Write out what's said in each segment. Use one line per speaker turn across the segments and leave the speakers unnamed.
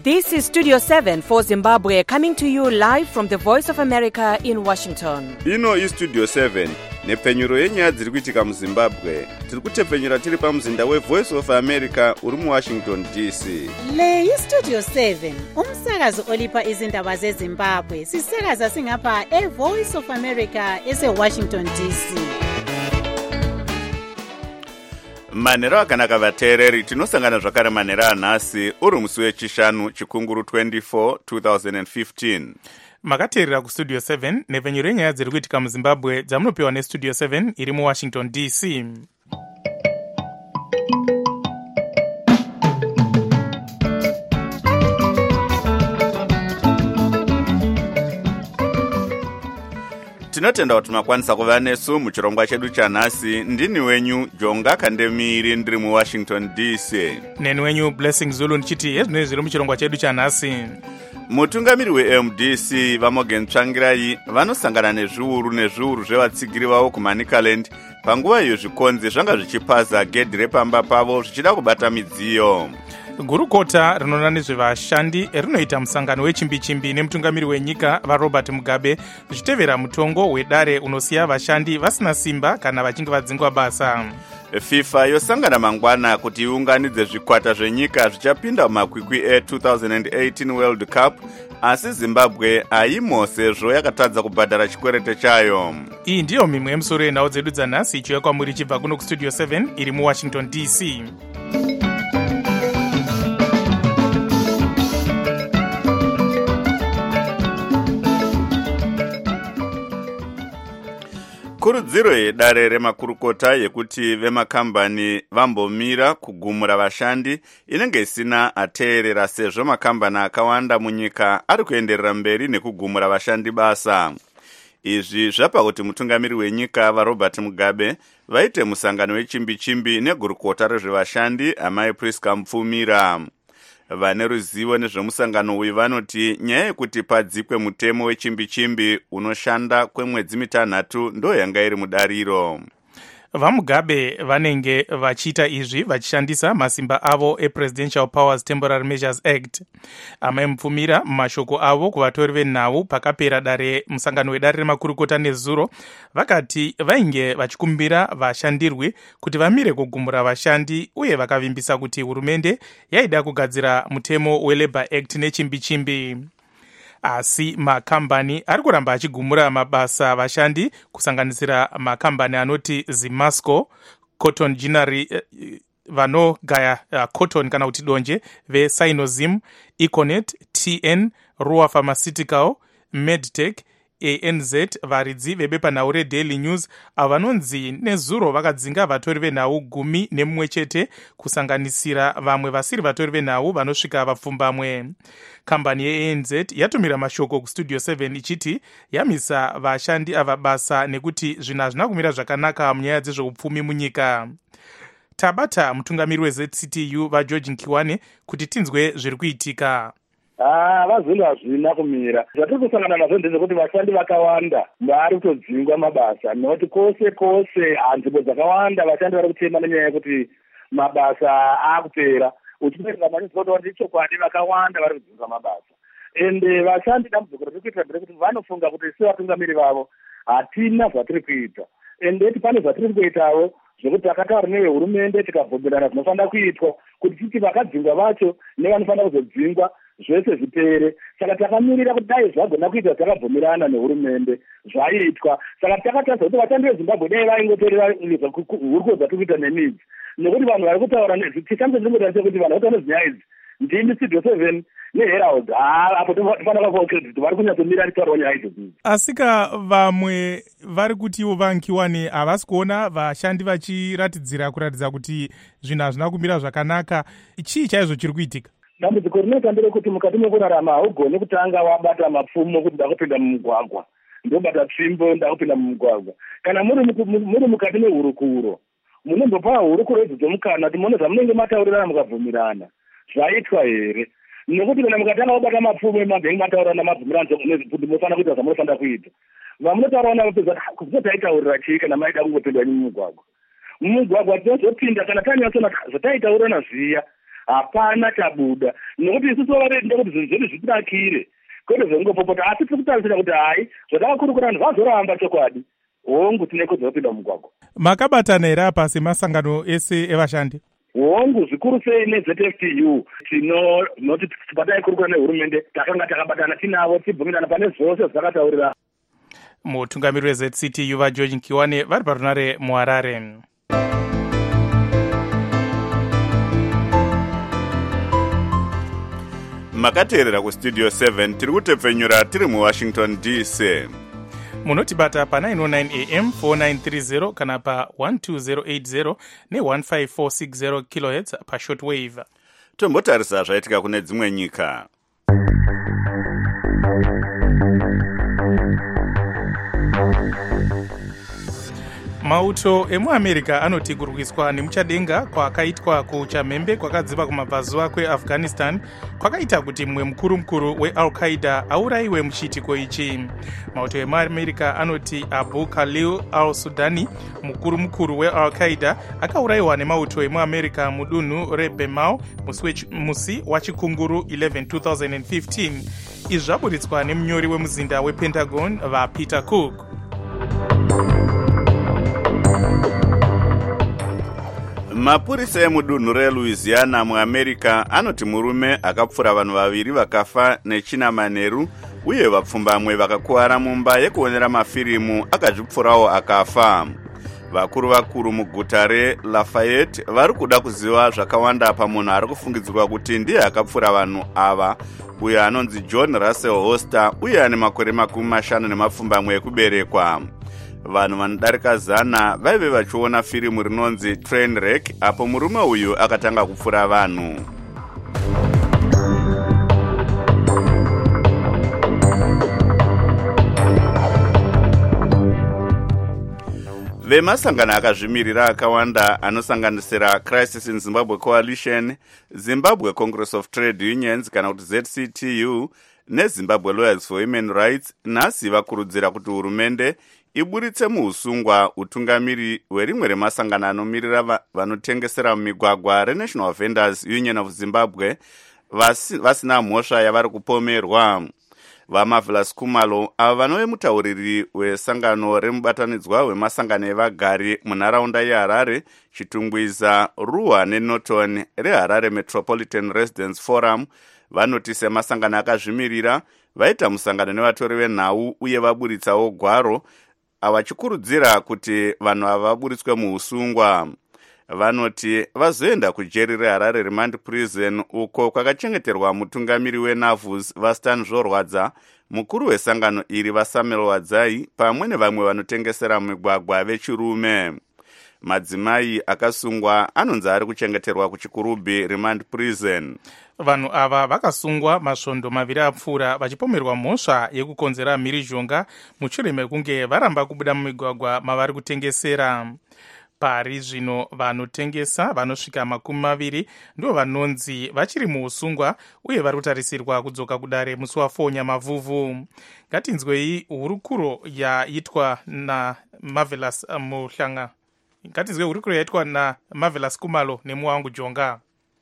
This is Studio 7 for Zimbabwe, coming to you live from the Voice of America in Washington.
Ino is Studio 7, nepfenyuro yenyaya dziri kuitika muZimbabwe. Tiri kutepfenyura tiri pamuzinda weVoice of America uri muWashington DC.
Le iStudio 7, umsakazo olipa izindaba zeZimbabwe. Sisakaza singapha eVoice of America eseWashington DC.
Manhero akanaka vateereri, tinosangana zvakare manhero anhasi uri musi wechishanu chikunguru 24 2015.
Makateerera kuStudio 7 nepfenyuro yenyaya dziri kuitika muZimbabwe dzamunopiwa neStudio 7 iri muWashington DC.
Tinotenda kuti makwanisa kuva nesu muchirongwa chedu chanhasi. Ndini wenyu Jonga Kandemiri ndiri muWashington DC.
Neni wenyu Blessing Zulu ndichiti ezvinoi zviri muchirongwa chedu chanhasi.
Mutungamiri weMDC vaMorgan Tsvangirai vanosangana nezviuru zvevatsigiri vavo kuManicaland panguva iyo zvikonzi zvanga zvichipaza gedhi repamba pavo zvichida kubata midziyo.
Gurukota rinoona nezvevashandi rinoita musangano wechimbi-chimbi nemutungamiri wenyika vaRobert Mugabe zvichitevera mutongo wedare unosiya vashandi vasina simba kana vachinge vadzingwa basa.
FIFA yosangana mangwana kuti iunganidze zvikwata zvenyika zvichapinda mumakwikwi e2018 World Cup, asi Zimbabwe haimo sezvo yakatadza kubhadhara chikwerete chayo.
Iyi ndiyo mimwe yemusoro yenhau dzedu dzanhasi ichiuya kwamuri ichibva kuno kuStudio 7 iri muWashington DC.
Kurudziro yedare remakurukota yekuti vemakambani vambomira kugumura vashandi inenge isina ateerera, sezvo makambani akawanda munyika ari kuenderera mberi nekugumura vashandi basa. Izvi zvapa kuti mutungamiri wenyika vaRobert Mugabe vaite musangano wechimbi-chimbi negurukota rezvevashandi amai Priska Mupfumira. Vane ruzivo nezvemusangano uyu vanoti nyaya yekuti padzikwe mutemo wechimbi-chimbi unoshanda kwemwedzi mitanhatu ndo yanga iri mudariro.
VaMugabe vanenge vachiita izvi vachishandisa masimba avo ePresidential Powers Temporary Measures Act. Amai Mupfumira mumashoko avo kuvatori venhau pakapera musangano wedare remakurukota nezuro vakati vainge vachikumbira vashandirwi kuti vamire kugumura vashandi, uye vakavimbisa kuti hurumende yaida kugadzira mutemo weLabour Act nechimbi-chimbi. Asi makambani ari kuramba achigumura mabasa vashandi, kusanganisira makambani anoti Zimasco, Cotton Ginnery, vanogaya cotton kana kuti donje, veSinozim, Econet, TN, Rua Pharmaceutical, Medtech, ANZ, varidzi vebepanhau reDaily News avanonzi nezuro vakadzinga vatori venhau 11 chete, kusanganisira vamwe vasiri vatori venhau vanosvika vapfumbamwe. Kambani yeANZ yatumira mashoko kuStudio 7 ichiti yamisa vashandi ava basa nekuti zvinhu hazvina kumira zvakanaka munyaya dzezveupfumi munyika. Tabata mutungamiri weZCTU vaGeorge Nkiwane kuti tinzwe zviri kuitika.
Vazvinhu hazvina kumira. Zvatiri kusangana nazvo ndezvekuti vashandi vakawanda vari kutodzingwa mabasa, nokuti kwose nzvimbo dzakawanda vashandi vari kutema nenyaya yekuti mabasa akupera. Uchipedza manizvotoa ndichokwadi vakawanda vari kudzingwa mabasa. Ende vashandi dambudziko riri kuita nderekuti vanofunga kuti sevatungamiri vavo hatina zvatiri kuita. Ende pane zvatiri kuitawo zvekuti takataura nevehurumende tikabvumirana zvinofanira kuitwa kuti titi vakadzingwa vacho nevanofanira kuzodzingwa zvese zvipere. Saka takamirira kuti dai zvagona kuita takabvumirana nehurumende zvaitwa. Saka takataura kuti vashandi veZimbabwe dai vaingotorera hurukuro dzatiri kuita nemidzi, nekuti vanhu vari kutaura tisambe ndingotarise kuti vanhu vataura nezinyaya idzi ndini Studio 7 neHerald apo tofanira kupa credit vari kunyatsomira taurawo nyaya idzi.
Asika vamwe vari kutiwo vaNkiwane havasi kuona vashandi vachiratidza kuti zvinhu hazvina kumira zvakanaka. Chii chaizvo chiri kuitika?
Dambudziko rinoita nderekuti mukati mekurarama haugoni kutanga wabata mapfumo kuti ndakupinda mumugwagwa, ndobata tsvimbo ndakupinda mumugwagwa. Kana muri mukati mehurukuro, munombopa hurukuro idzi dzomukana kuti muone zvamunenge mataurirana mukabvumirana zvaitwa here. Nekuti kana mukatanga wabata mapfumo emabhengi mataurirana mabvumirana kuti munofanira kuita zvamunofanira kuita, vamunotaurana vapedza kuti taitaurira chii kana maida kungopinda mumugwagwa. Mumugwagwa tinozopinda kana tanyatsona zvataitaurana zviya hapana chabuda, nokuti isusu vavarenda kuti zvinhu zvedu zvitinakire kwete zvekungopopota, asi tiri kutarisira kuti hai zvatakakurukura vanhu vazoramba chokwadi, hongu tine kodzero kupinda mumugwagwa.
Makabatana here apa semasangano ese evashandi?
Hongu zvikuru sei neZFTU tinoti tibatai kurukura nehurumende, takanga takabatana tinavo tibvumirana pane zvose zvakataurira.
Mutungamiri weZCTU vaGeorge Nkiwane vari parunare muHarare.
Makateerera kustudio 7 tiri kutepfenyura tiri muWashington DC.
Munotibata pa 909 AM 4930 kana pa 12080 ne15460 kHz pa shortwave.
Tombotarisa zvaitika kune dzimwe nyika.
Mauto emuAmerica anoti kurwiswa nemuchadenga kwakaitwa kuchamhembe kwakadziva kumabvazuva kweAfghanistan kwakaita kuti mumwe mukuru weAl-Qaeda aurayiwe muchiitiko ichi. Mauto emuAmerica anoti Abu Khalil al-Sudani, mukuru weAl-Qaeda, akaurayiwa nemauto emuAmerica mudunhu reBemau musi wachikunguru 11 2015. Izvi zvaburitswa nemunyori wemuzinda wePentagon vaPeter Cook.
Mapurisa emudunhu reLouisiana muAmerica anoti murume akapfura vanhu vaviri vakafa nechina manheru uye vapfumbamwe vakakuwara mumba yekuonera mafirimu akazvipfurawo akafa. Vakuru muguta reLafayette vari kuda kuziva zvakawanda pamunhu ari kufungidzirwa kuti ndiye akapfura vanhu ava, uyo anonzi John Russell Hoster uye ane makore 50 ekuberekwa. Vanhu vanodarika 100 vaive vachiona firimu rinonzi Trainwreck apo murume uyu akatanga kupfura vanhu. Vemasangano akazvimirira akawanda anosanganisira Crisis in Zimbabwe Coalition, Zimbabwe Congress of Trade Unions kana kuti ZCTU neZimbabwe Lawyers for Human Rights nhasi vakurudzira kuti hurumende iburitse muusungwa utungamiri hwerimwe remasangano anomirira vanotengesera mumigwagwa reNational Vendors Union of Zimbabwe vasina mhosva yavari kupomerwa. VaMarvelous Kumalo ava vanove mutauriri wesangano remubatanidzwa wemasangano evagari munharaunda yeHarare, Chitungwiza, Ruwa neNorton reHarare Metropolitan Residents Forum vanoti semasangano akazvimirira vaita musangano nevatori venhau uye vaburitsawo gwaro vachikurudzira kuti vanhu ava vaburitswe muusungwa. Vanoti vazoenda kujeri reHarare Remand Prison uko kwakachengeterwa mutungamiri weNavus Vastan Zvorwadza, mukuru wesangano iri vaSamuel Wadzai pamwe nevamwe vanotengesera mumigwagwa vechirume. Madzimai akasungwa anonzi ari kuchengeterwa kuchikurubhi Remand Prison.
Vanhu ava vakasungwa masvondo maviri apfuura vachipomerwa mhosva yekukonzera mhirizhonga mushure mekunge varamba kubuda mumigwagwa mavari kutengesera. Pari zvino vanotengesa vanosvika 20 ndo vanonzi vachiri muusungwa uye vari kutarisirwa kudzoka kudare musi wa4 Nyamavhuvhu. Ngatinzwei hurukuro yaitwa naMarvelous Muhlanga. Ngatinzwei hurukuro yaitwa naMarvelous Kumalo nemuwangu Jonga.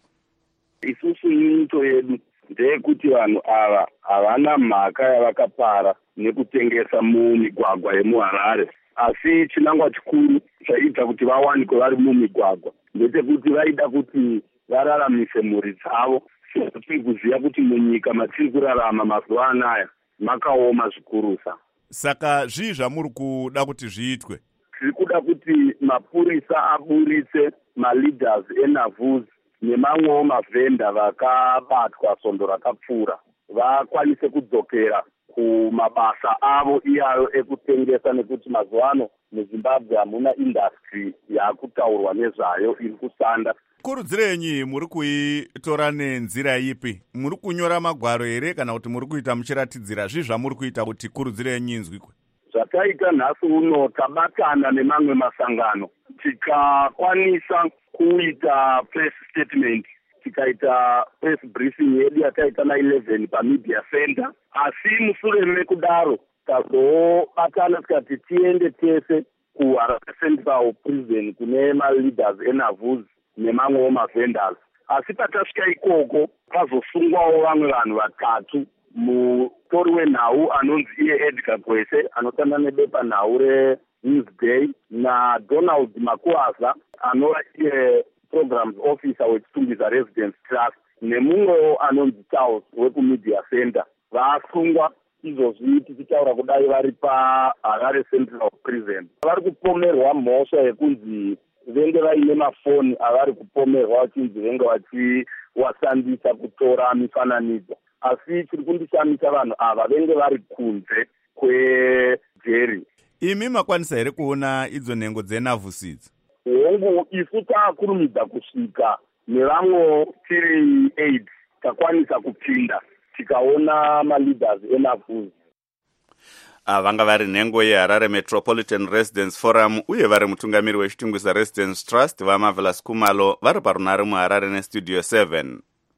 Isusu nyito yedu ndeyekuti vanhu ava havana mhaka yavakapara nekutengesa mumigwagwa yemuHarare, asi chinangwa chikuru chaita kuti vawanikwe vari mumigwagwa ndechekuti vaida kuti vararamise mhuri dzavo. Tiri kuziva kuti munyika matiri kurarama mazuva anaya makaoma zvikurusa.
Saka zvii zvamuri kuda kuti zviitwe?
Tiri kuda kuti mapurisa aburitse maleaders eNavus nemamwewo mavhenda vakabatwa svondo rakapfuura vakwanise kudzokera kumabasa avo iyayo ekutengesa, nekuti mazuva ano muZimbabwe hamuna industry yakutaurwa nezvayo iri kusanda.
Kurudzirenyi muri kuitora nenzira ipi? Muri kunyora magwaro here kana kuti muri kuita muchiratidzira zvii zvamuri kuita kuti kurudzirenyi inzwikwe?
Zvataita nhasi uno tabatana nemamwe masangano tikakwanisa kuita press statement, tikaita press briefing yedu yataita na11 pamedia center, asi mushure mekudaro tazobatana tikati tiende tese kuHarare Central Prison kune maleaders eNavus nemamwewo mavendors asi patasvika ikoko pazosungwawo vamwe vanhu vatatu, mutori wenhau anonzi iye Edgar Gwese anoshanda nebepanhau reNewsday, naDonald Makuaza anova iye programs officer wechitumbisa Residence Trust, nemumwewo anonzi Charles wekumedia center. Vasungwa izvozvi tichitaura kudai vari paHarare Central Prison. Vari kupomerwa mhosva yekunzi venge vaine mafoni avari kupomerwa vachinzi venge vachiwashandisa kutora mifananidzo, asi chiri kundishamisa vanhu ava venge vari kunze kwejeri.
Imi makwanisa here kuona idzo nhengo dzenavhusidzi?
Hongu isu taakurumidza kusvika nevamwe tiri 8 takwanisa kupinda tikaona maleaders enavhuzi.
Vanga vari nhengo yeHarare Metropolitan Residence Forum uye vari mutungamiri wechitungwisa Residence Trust vaMarvelous Kumalo vari parunare muHarare neStudio 7.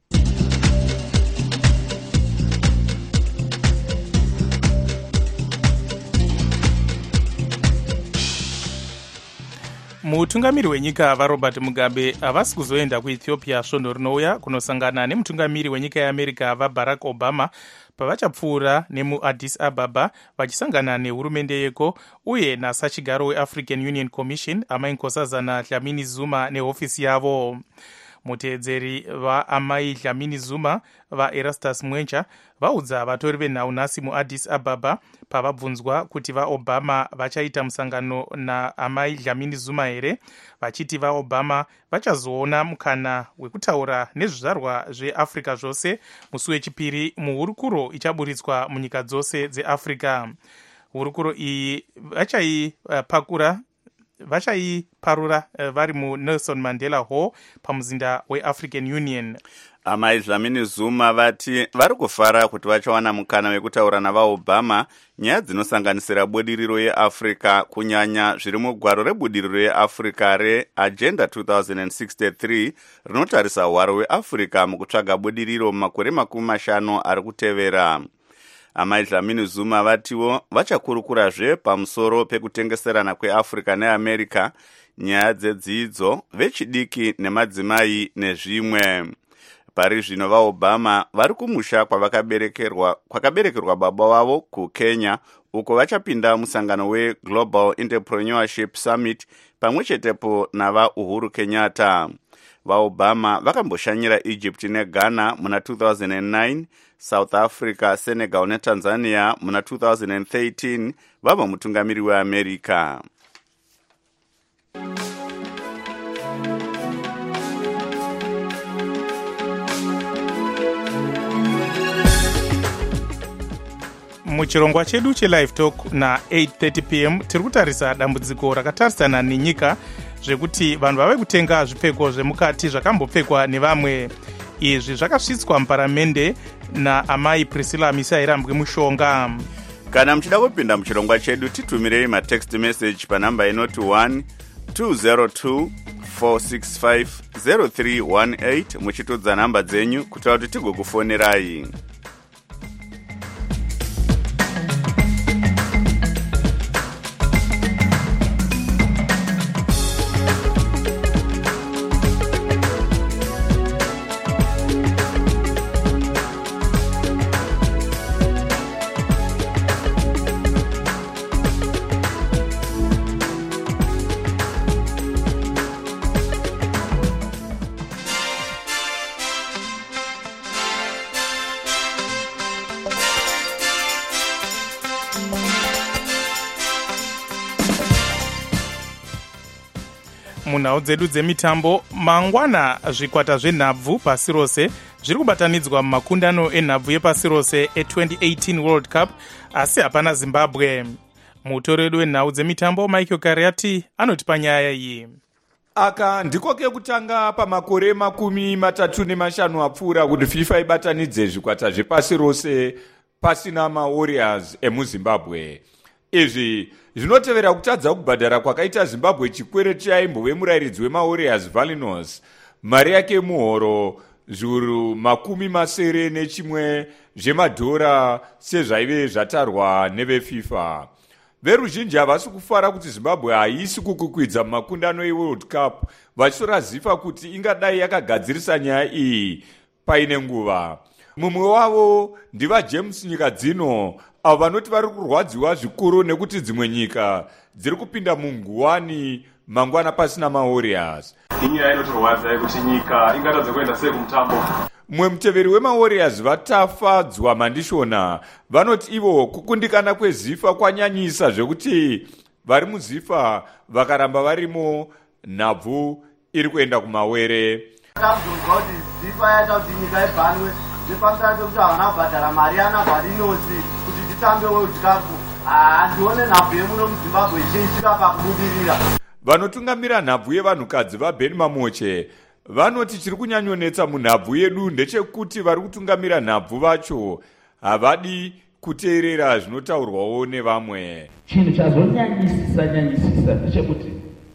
mutungamiri wenyika vaRobert Mugabe havasi kuzoenda kuEthiopia svondo rinouya kunosangana nemutungamiri wenyika yeAmerica vaBarack Obama pavachapfuura nemuAddis Ababa vachisangana nehurumende yeko uye nasachigaro weAfrican Union Commission Amai Nkosazana Dlamini Zuma nehofisi yavo. Muteedzeri vaAmai Dlamini Zuma vaErastus Mwencha vaudza vatori venhau nhasi muAddis Ababa pavabvunzwa kuti vaObama vachaita musangano naAmai Dlamini Zuma here, vachiti vaObama vachazoona mukana wekutaura nezvizvarwa zveAfrica zvose musi wechipiri muhurukuro ichaburitswa munyika dzose dzeAfrica. Hurukuro iyi vachaiparura vari muNelson Mandela Hall pamuzinda weAfrican Union.
Amai Dlamini Zuma vati vari kufara kuti vachawana mukana wekutaura navaObama nyaya dzinosanganisira budiriro yeAfrica, kunyanya zviri mugwaro rebudiriro yeAfrica reAgenda 2063 rinotarisa hwaro hweAfrica mukutsvaga budiriro mumakore 50 ari kutevera. Amai Dlamini Zuma vatiwo vachakurukurazve pamusoro pekutengeserana kweAfrica neAmerica, nyaya dzedzidzo, vechidiki nemadzimai nezvimwe. Pari zvino vaObama vari kumusha kwakaberekerwa baba wavo kuKenya, uko vachapinda musangano weGlobal Entrepreneurship Summit pamwe chetepo navaUhuru Kenyatta. VaObama vakamboshanyira Egypt neGhana muna 2009, South Africa, Senegal neTanzania muna 2013 vava mutungamiri weAmerica.
muchirongwa chedu chelive talk na8:30 pm tiri kutarisa dambudziko rakatarisana nenyika zvekuti vanhu vave kutenga zvipfeko zvemukati zvakambopfekwa nevamwe. Izvi zvakasvitswa muparamende naamai Priscilla Misairambwe mushonga.
Kana muchida kupinda muchirongwa chedu titumirei matext message panamba inoti 1-202-465-0318 muchitudza namba dzenyu kutaura kuti tigokufonerai.
munhau dzedu dzemitambo, mangwana zvikwata zvenhabvu pasi rose zviri kubatanidzwa mumakundano enhabvu yepasi rose e2018 World Cup, asi hapana Zimbabwe. Mutori wedu wenhau dzemitambo Michael Kariati anotipa nyaya iyi.
Aka ndiko kekutanga pamakore 35 apfuura kuti FIFA ibatanidze zvikwata zvepasi rose pasina maWarriors emuZimbabwe. Izvi zvinotevera kutadza kubhadhara kwakaita Zimbabwe chikwereti chaimbove murairidzi wemaWarriors Valinos mari yake muhoro zviuru 71 zvemadhora sezvaive zvatarwa neveFIFA. veruzhinji havasi kufara kuti zimbabwe haisi kukukwidza mumakundano eworld cup, vachitora zifa kuti ingadai yakagadzirisa nyaya iyi paine nguva. Mumwe wavo ndivaJames Nyika Dzino, avo vanoti vari kurwadziwa zvikuru nekuti dzimwe nyika dziri kupinda munguwani mangwana pasina mawarriors.
Inyaya inotorwadza yekuti nyika ingatadze kuenda sei kumutambo.
Mumwe muteveri wemawarriors vatafadzwa mandishona vanoti ivo kukundikana kwezifa kwanyanyisa zvekuti vari muzifa vakaramba varimo nhabvu iri kuenda kumawere.
Takuzonzwa kuti zifa yaita kuti nyika ibhanwe nepamusana pekuti havana kubhadhara mari yanabharinosi kuti titambe World Cup. Handione nhabvu yemuno muZimbabwe ichiisvika pakubudirira.
Vanotungamira nhabvu yevanhukadzi vaBen Mamoche vanoti chiri kunyanyonetsa munhabvu yedu ndechekuti vari kutungamira nhabvu vacho havadi kuteerera zvinotaurwawo nevamwe.
Chinhu chazonyanyisisa ndechekuti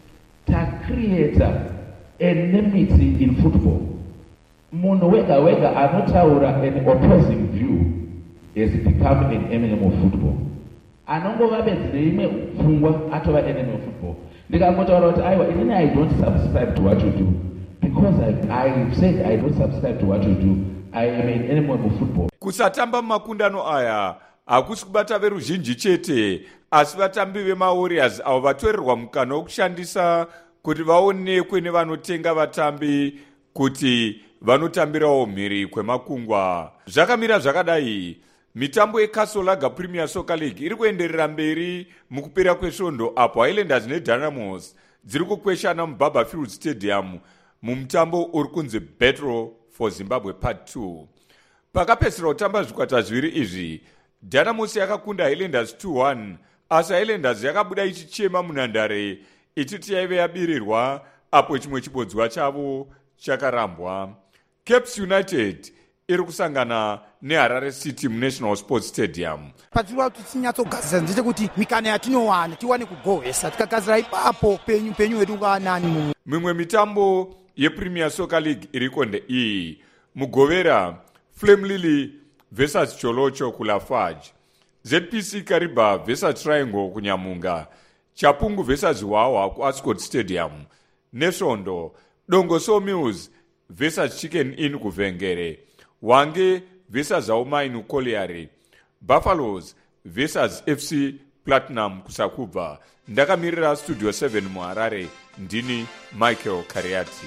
takriyeta enmity in football. Munhu wega anotaura an opposing view has become an enemy of football. Anongova bedzi neimwe pfungwa atova enemy of football. Ndikangotaura kuti aiwa inini I don't subscribe to what you do. Because I said I don't subscribe to what you do, I am an enemy of football.
Kusatamba mumakundano aya hakusi kubata veruzhinji chete, asi vatambi vemawarriors avo vatorerwa mukana wokushandisa kuti vaonekwe nevanotenga vatambi kuti vanotambirawo mhiri kwemakungwa. Zvakamira zvakadai, mitambo yeCastle Premier Soccer League iri kuenderera mberi mukupera kwesvondo apo Highlanders neDynamos dziri kukweshana muBarberfield Stadium mumutambo uri kunzi Battle for Zimbabwe Part 2. Pakapedzisira kutamba zvikwata zviviri izvi, Dynamos yakakunda Highlanders 2-1, asi Highlanders yakabuda ichichema munhandare ichiti yaive yabirirwa apo chimwe chibodzwa chavo chakarambwa. Caps United iri kusangana neHarare City muNational Sports Stadium.
Patiriwa kuti tinyatsogadzira ndechekuti mikana yatinowana tiwane kugohesa, tikagadzira ipapo penyu wedu unganani mumwe.
Mimwe mitambo yePremier Soccer League iriko ndeiyi: mugovera Flame Lily versus Cholocho kuLafarge, ZPC Kariba versus Triangle kunyamunga, Chapungu versus Wawa kuAscot Stadium, nesvondo Dongo Sawmills versus Chicken Inn kuvhengere, Wange versus Aumainu Colliery, Buffaloes versus FC Platinum kusakubva. Ndakamirira Studio 7 muHarare, ndini Michael Kariati.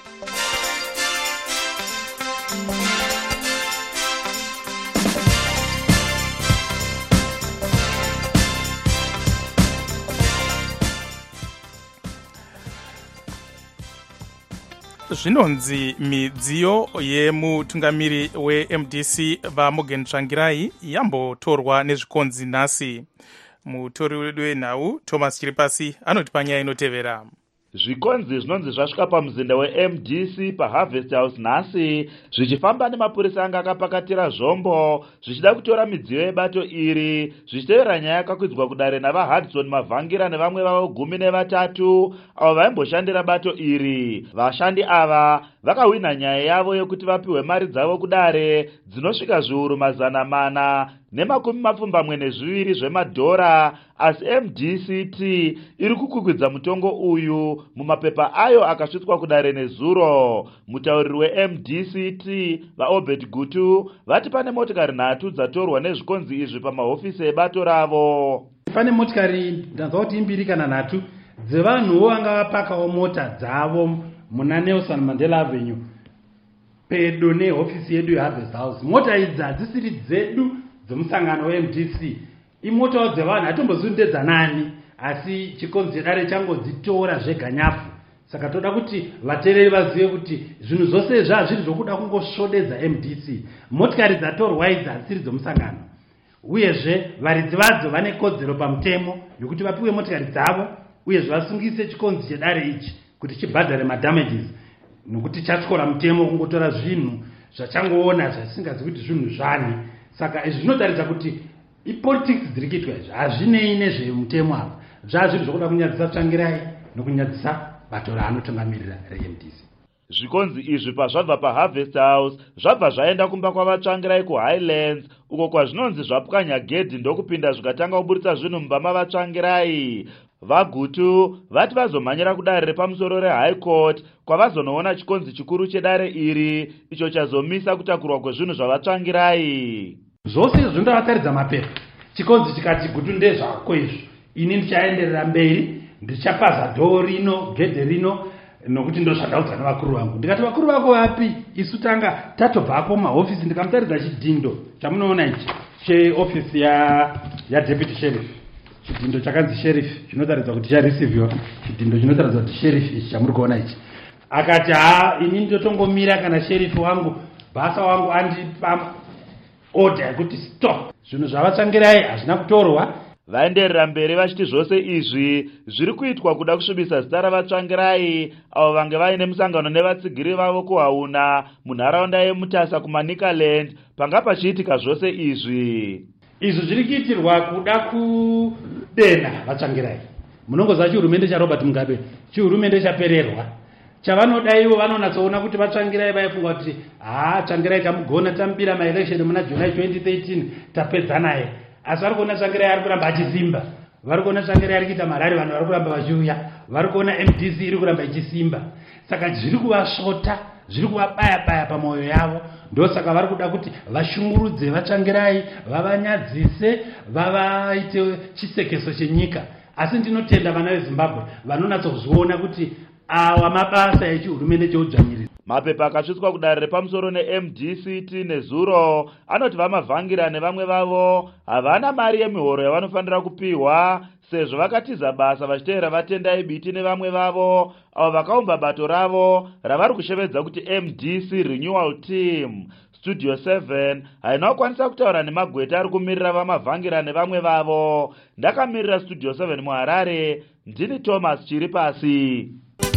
Zvinonzi midziyo yemutungamiri weMDC vaMorgan Tsvangirai yambotorwa nezvikonzi nhasi. Mutori wedu wenhau Thomas Chiripasi anotipa nyaya inotevera.
Zvikonzi zvinonzi zvasvika pamuzinda weMDC paHarvest House nhasi zvichifamba nemapurisa anga akapakatira zvombo zvichida kutora midziyo yebato iri zvichitevera nyaya yakakwidzwa kudare navaHudson Mavhangira nevamwe vavo 13 avo vaimboshandira bato iri. Vashandi ava vakahwina nyaya yavo yokuti vapiwe mari dzavo kudare dzinosvika zviuru 472 zvemadhora, asi MDCT iri kukukwidza mutongo uyu mumapepa ayo akasvitswa kudare nezuro. Mutauriri weMDCT vaObed Gutu vati pane motikari 3 dzatorwa nezvikonzi izvi pamahofisi ebato ravo.
Pane motikari ndanzwa kuti 2 kana 3 dzevanhuwo vanga vapakawo mota dzavo muna Nelson Mandela Avenue pedo nehofisi yedu yeHarvest House. Mota idzi hadzisiri dzedu dzemusangano weMDC, imotawo dzevanhu hatombozivi ndedzanani, asi chikonzi chedare changodzitora zveganyafu. Saka toda kuti vateereri vazive kuti zvinhu zvose zvazviri zvokuda kungosvodedza MDC. Motikari dzatorwa idzi hadzisiri dzomusangano, uyezve varidzi vadzo vane kodzero pamutemo yokuti vapiwe motikari dzavo, uyezve vasungise chikonzi chedare ichi kuti chibhadhare madamages, nokuti chatyora mutemo kungotora zvinhu zvachangoona zvasingazivi kuti zvinhu zvani. Saka izvi zvinotaridza kuti ipolitics dziri kuitwa izvi hazvinei nezvemutemo apa, zvazviri zvokuda kunyadzisa Tsvangirai nokunyadzisa bato raanotungamirira reMDC.
Zvikonzi izvi pazvabva paHarvest House zvabva zvaenda kumba kwavatsvangirai kuHighlands uko kwazvinonzi zvapwanya gedhi ndokupinda zvikatanga kuburitsa zvinhu mumba mavatsvangirai. Vagutu vati vazomhanyira kudare repamusoro reHigh Court kwavazonoona chikonzi chikuru chedare iri icho chazomisa kutakurwa kwezvinhu zvavatsvangirai.
Zvose izvi ndavataridza mapepa. Chikonzi chikati gutu ndezvako izvo. Ini ndichaenderera mberi, ndichapaza dhoo rino, gedhe rino, nokuti ndozvandaudza navakuru vangu. Ndikati vakuru vako vapi? Isu tanga tatobvapo mahofisi ndikamutaridza chidhindo chamunoona ichi cheofisi yaDeputy Sheriff. Chidhindo chakanzi sheriff chinotaridza kuti chareceiviwa, chidhindo chinotaridza kuti sheriff ichi chamuri kuona ichi. Akati ini ndotongomira kana sheriff wangu basa wangu andipa order yekuti stop, zvinhu zvavatsvangirai hazvina kutorwa.
Vaenderera mberi vachiti zvose izvi zviri kuitwa kuda kusvibisa zita ravatsvangirai avo vange vaine musangano nevatsigiri vavo kuHauna munharaunda yeMutasa kuManicaland panga pachiitika zvose izvi.
Izvi zviri kuitirwa kuda kudenha vatsvangirai. Munongoziva chihurumende chaRobert Mugabe chihurumende chapererwa. Chavanoda ivo vanonatsoona kuti vatsvangirai vaifunga kuti tsvangirai tamugona tamubira maelection muna July 2013 tapedza naye. Asi vari kuona tsvangirai ari kuramba achisimba. Vari kuona tsvangirai ari kuita marari, vanhu vari kuramba vachiuya. Vari kuona MDC iri kuramba ichisimba. Saka zviri kuvasvota, zviri kuvabaya-baya pamwoyo yavo. Ndosaka vari kuda kuti vashungurudze vatsvangirai, vavanyadzise, vavaite chisekeso chenyika. Asi ndinotenda vana veZimbabwe vanonatsozviona kuti awa mabasa echihurumende cheudzvanyiriri.
Mapepa akatsvitswa kudare repamusoro neMDCT nezuro anoti vamavhangira nevamwe vavo havana mari yemihoro yavanofanira kupiwa sezvo vakatiza basa vachiteera vatendai Biti nevamwe vavo avo vakaumba bato ravo ravari kushevedza kuti MDC Renewal Team. Studio 7 haina kukwanisa kutaura nemagweta ari kumirira vamavhangira nevamwe vavo. Ndakamirira Studio 7 muHarare, ndini Thomas Chiripasi.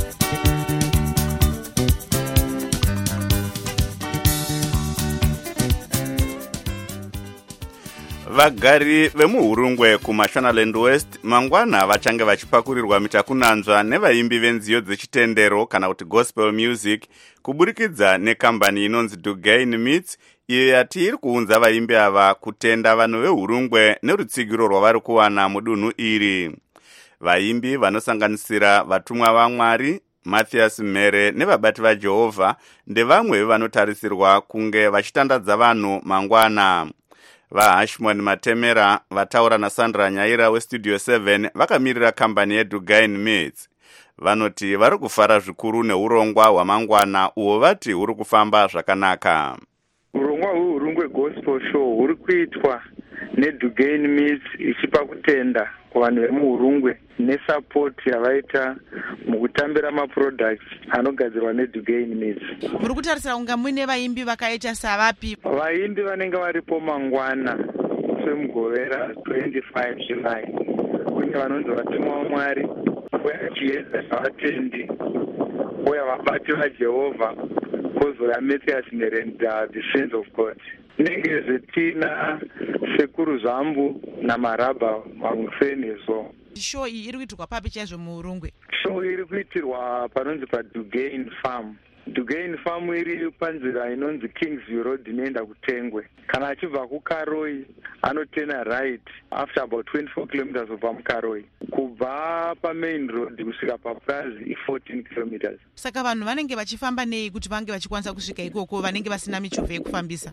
Vagari vemuHurungwe kuMashonaland West mangwana vachange vachipakurirwa mitakunanzva nevaimbi venziyo dzechitendero kana kuti gospel music kuburikidza nekambani inonzi Dugain Meets iyo yati iri kuunza vaimbi ava kutenda vanhu veHurungwe nerutsigiro rwavari kuwana mudunhu iri. Vaimbi vanosanganisira vatumwa vaMwari, Matthias Mere nevabati vaJehovha ndevamwe vanotarisirwa kunge vachitandadza vanhu mangwana. VaHashmon Matemera vataura naSandra Nyaira weStudio 7 vakamirira kambani yeDugain Meets. Vanoti vari kufara zvikuru neurongwa hwamangwana uwo vati huri kufamba zvakanaka.
Urongwa hweHurungwe Gospel Show huri kuitwa neDugain Meets ichipa kutenda kuvanhu vemuHurungwe nesupport yavaita mukutambira maproducts anogadzirwa neDugain Meets.
Muri kutarisira kunga muine vaimbi vakaita savapi?
Vaimbi vanenge varipo mangwana semugovera 25 July. Kune vanonzi vatumwa vaMwari, uya chiedza zvavatendi, uya vabati vaJehovha, kozouya Matthias Mere and the Saints of God. Nenge zvetina sekuru Zambu naMaraba vamusenizo.
Show iyi iri kuitirwa papi chaizvo muHurungwe?
Show iri kuitirwa panonzi paDugain Farm. Dugain Farm iri panzira inonzi Kingsview Road inoenda kuTengwe. Kana achibva kuKaroi anotena right after about 24 kilometers kubva muKaroi. Kubva pamain road kusvika paPrazi 14 kilometers.
Saka vanhu vanenge vachifamba nei kuti vange vachikwanisa kusvika ikoko vanenge vasina michovha yekufambisa?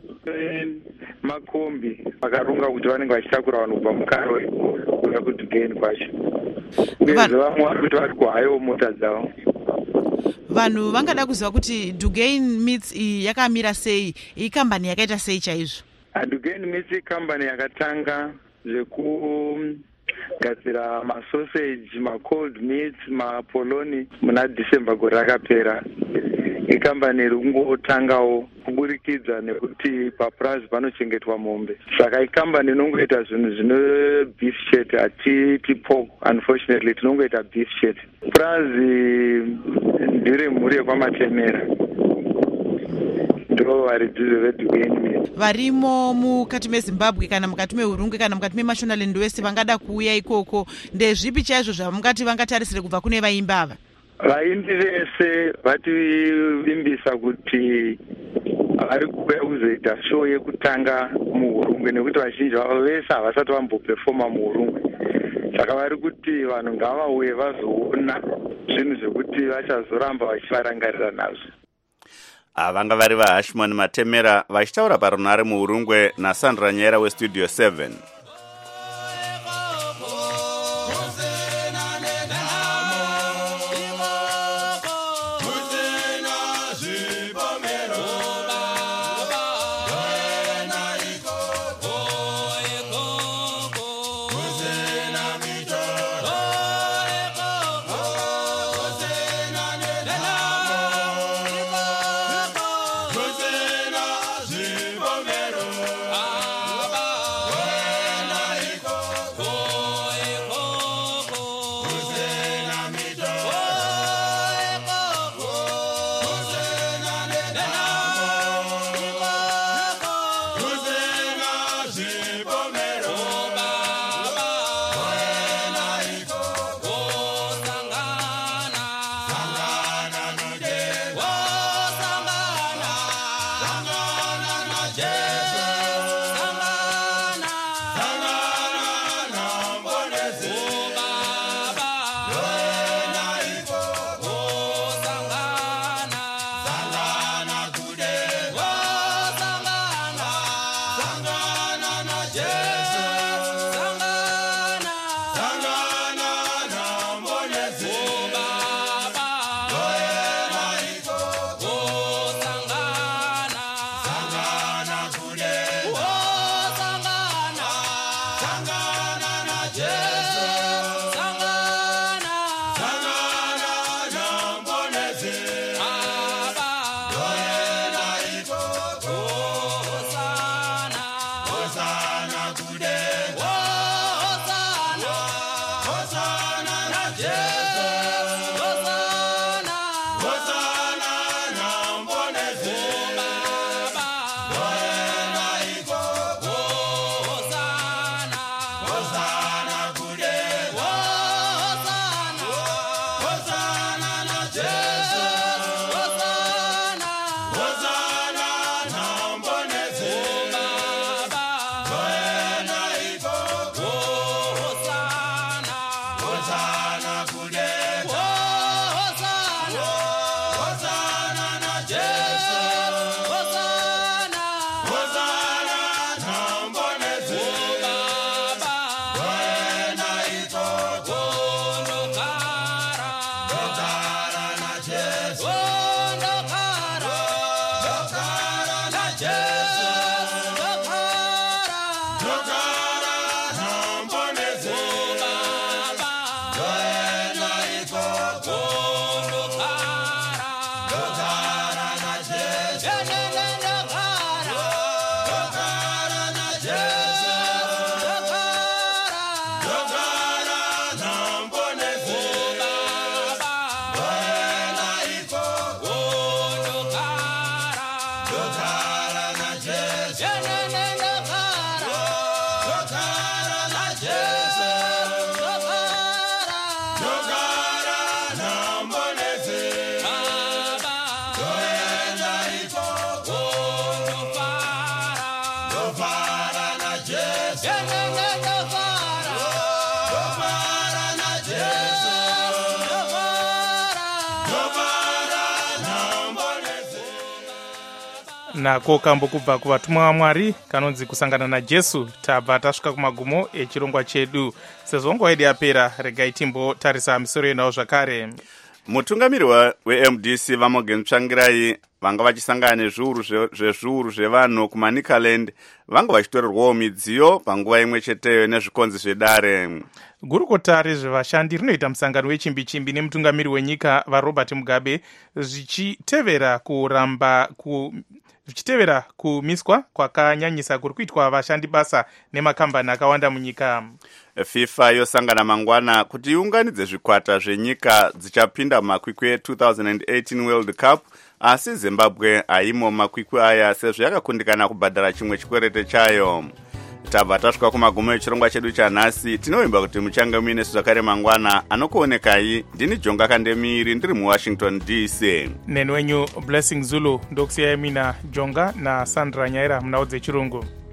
Makombi vakaronga kuti vanenge vachitakura vanhu kubva muKaroi kuuya kuDugain kwacho. Uyezve vamwe vari kuti vari kuhayiwa mota dzavo.
Vanhu vangada kuziva kuti Dugain Meets iyi yakamira sei, iyi kambani yakaita sei chaizvo?
Dugain Meets ikambani yakatanga zvekugadzira masausage, macold meats, mapoloni muna December gore rakapera. Ikambani iri kungotangawo kuburikidza nekuti paPrazi panochengetwa mombe. Saka ikambani inongoita zvinhu zvine beef chete, hatiti pork, unfortunately tinongoita beef chete. Prazi ndiri mhuri yekwamatemera. Ndo varidzi veDugain Meets.
Varimo mukati meZimbabwe kana mukati meHurungwe kana mukati meMashonaland West vangada kuuya ikoko, ndezvipi chaizvo zvamungati vangatarisire kubva kune vaimbi ava?
vaimbi vese vativimbisa kuti vari kuuya kuzoita show yekutanga muurungwe, nekuti vazhinji vavo vese havasati vambopefoma muurungwe. Saka vari kuti vanhu ngavauye vazoona zvinhu zvekuti vachazoramba vachivarangarira nazvo.
Vanga vari vaHashimon Matemera vachitaura parunare muurungwe naSandra Nyera weStudio 7.
nako kambo kubva kuvatumwa vaMwari kanonzi kusangana naJesu. Tabva tasvika kumagumo echirongwa chedu. Sezvo nguva yedu yapera, regai timbotarisa misoro yenawo zvakare.
Mutungamiri weMDC vaMorgan Tsvangirai vanga vachisangana nezviuru zvevanhu kuManicaland vanga vachitorerwawo midziyo panguva imwe cheteyo nezvikonzi zvedare.
Gurukota rezvevashandi rinoita musangano wechimbi-chimbi nemutungamiri wenyika vaRobert Mugabe zvichitevera kumiswa kwakanyanyisa kuri kuitwa vashandi basa nemakambani akawanda munyika.
FIFA yosangana mangwana kuti iunganidze zvikwata zvenyika dzichapinda mumakwikwi e2018 World Cup, asi Zimbabwe haimo mumakwikwi aya sezvo yakakundikana kubhadhara chimwe chikwerete chayo. tabva tasvika kumagumo echirongwa chedu chanhasi. Tinovimba kuti muchange muine zvakare mangwana. Anokuonekai ndini Jonga Kandemiri ndiri muWashington DC.
Neni wenyu Blessing Zulu ndokusiyai mina Jonga naSandra Nyaira munhau dzechirungu.